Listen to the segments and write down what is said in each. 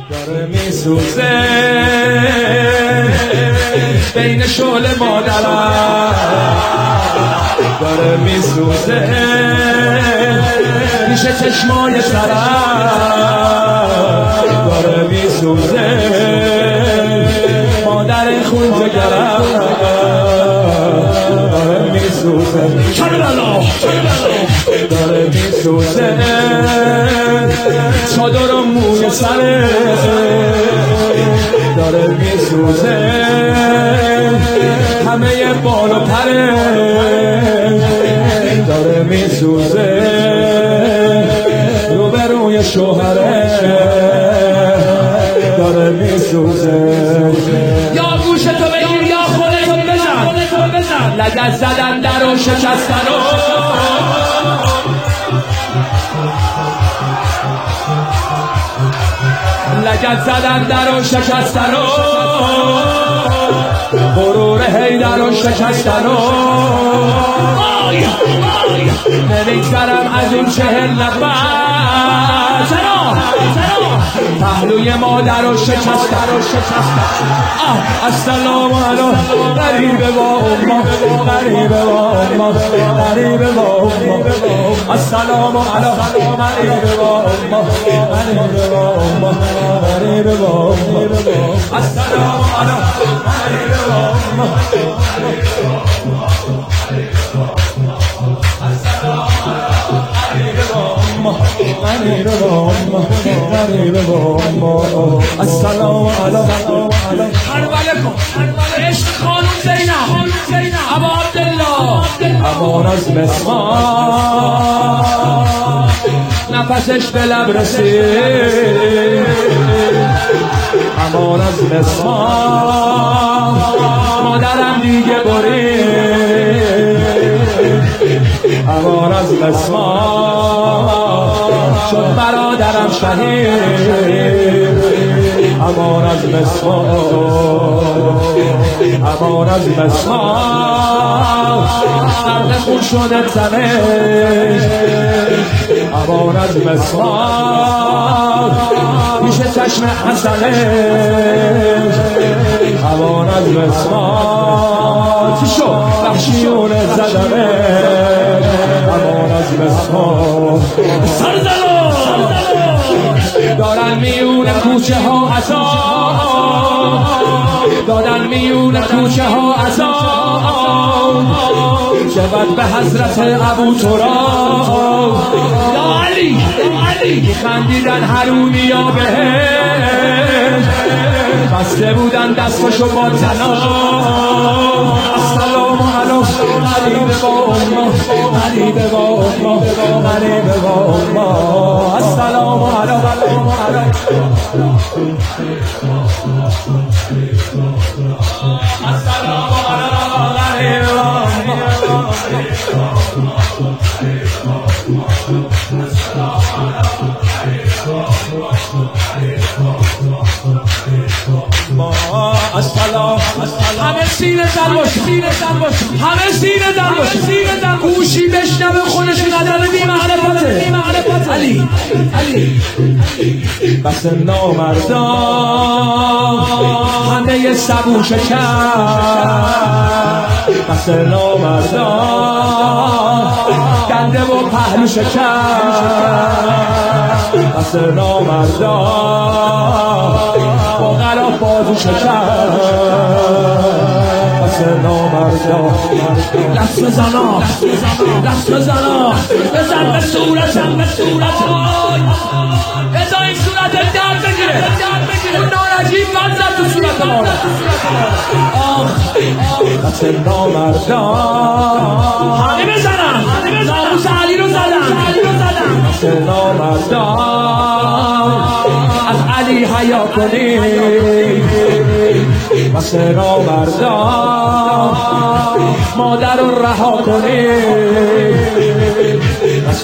داره میسوزه بین شعله مادرم، داره میسوزه پیش چشمای سرم، داره میسوزه مادر خون جگرم، داره میسوزه داره میسوزه چادر و موی سره، داره میسوزه همه بال و پره، داره میسوزه روبروی شوهره، داره میسوزه. یا گوشتو بگیر یا خودتو بزن، لگد زدن در و شکستن و لگد زدن در و شکستن و غرور حیدر و شکستن و نمیگذرم از این 40 نفر چرا پهلوی مادر و شکستن و السلام علیکم غریبه با امه، غریبه با امه، غریبه با امه، السلام علیکم غریبه با امه، غریبه با امه، غریبه با امه، السلام علیکم غریبه با امه، غریبه با امه، غریبه با امه، السلام علیکم حربله کن عشق خانم زینب ابا عبدالله امان از مسمار نفسش به لب رسید، امان از مسمار مادرم دیگه برید، امان از مسمار شد برادرم شهید، امان از مسمار، امان از مسمار سرد خون شده زمین، امان از مسمار پیش چشم حسنه، امان از مسمار چی شد بخشیونه زدمه، امان از مسمار سرزنو دارن میون کوچه ها عذاب، دادن میون کوچه ها عذاب، شود به حضرت ابو تراب، یا علی خندیدن حرومیا بهش، بسته بودن دستشو با جناب، السلام علیکم غریبه با امه، غریبه با امه، غریبه با امه، السلام علیکم السلام السلام همه سینه زن باشه، همه سینه زن باشه، گوشی بشنوه خودش نداره بی معرفته، علی بس نامردان همه سبو شکر، بس نامردان دنده و پهلو شکر، بس نامردان با غلاف بازو شکر، بس نامردان دست بزنا بزن به صورتم، بزن این صورت درد بگیره، اون نارجیب من زد تو صورت ما، بس نامردان همه بزنم ناموس علی رو زدم، بس نامردان از علی حیا کنی، بس نامردان مادر رو رها کنی، بس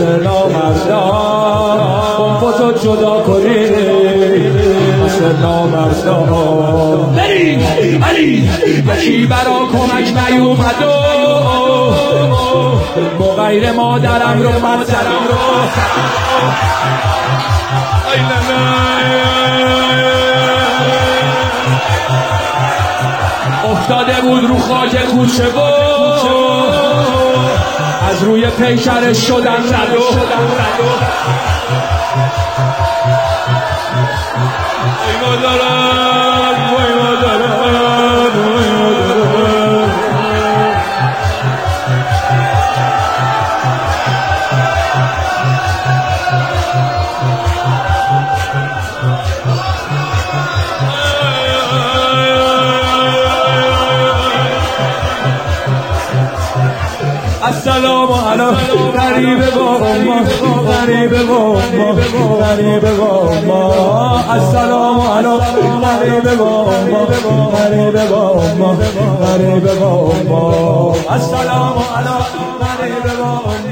نامردان بزو جدا کنی، بس نامردان بریم علی یکی برا کمک نیومد و غیر مادرم رو مادرم رو بود رو خاک کوچه و از روی پیکرش شدن رد و ای مادرم وای مادرم وای مادرم السلام علیکم غریبه با ما غریبه با ما غریبه با ما السلام علیکم غریبه با ما غریبه با ما غریبه با ما السلام علیکم غریبه با ما